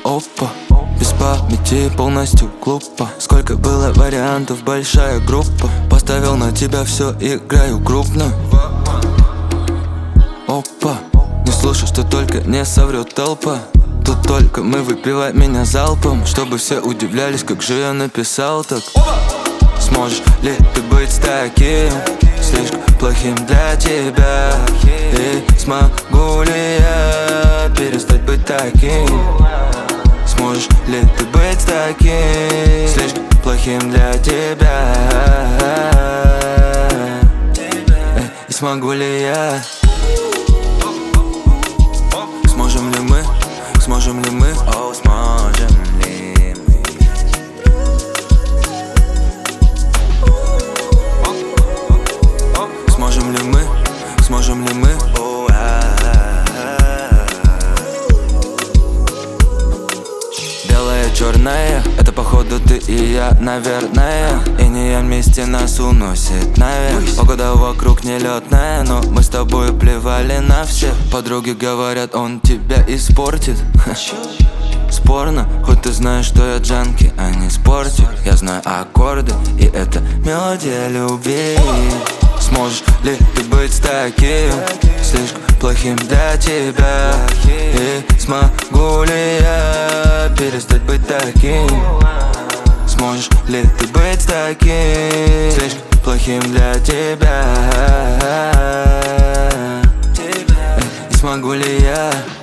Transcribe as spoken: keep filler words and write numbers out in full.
Опа, без памяти полностью глупо. Сколько было вариантов, большая группа. Поставил на тебя все, играю крупно. Опа, не слушай, что только не соврет толпа. Тут только мы, выпивай меня залпом, чтобы все удивлялись, как же я написал так. Сможешь ли ты быть таким, слишком плохим для тебя? И смогу ли я перестать быть таким? Сможешь ли ты быть таким, слишком плохим для тебя? И смогу ли я? Сможем ли мы? Сможем ли мы? О, сможем ли мы? Сможем ли мы? Сможем ли мы? О, а, а, а. Белое, черное, это походу ты и я, наверное. И не я вместе нас уносит наверх. Погода вокруг нелетная, но мы с тобой плевали на всех. Подруги говорят, он тебя испортит. Спорно, хоть ты знаешь, что я джанки, а не спортик. Я знаю аккорды, и это мелодия любви. Сможешь ли ты быть таким, слишком плохим для тебя? И смогу ли я перестать быть таким? Сможешь ли ты быть таким, слишком плохим для тебя? И смогу ли я?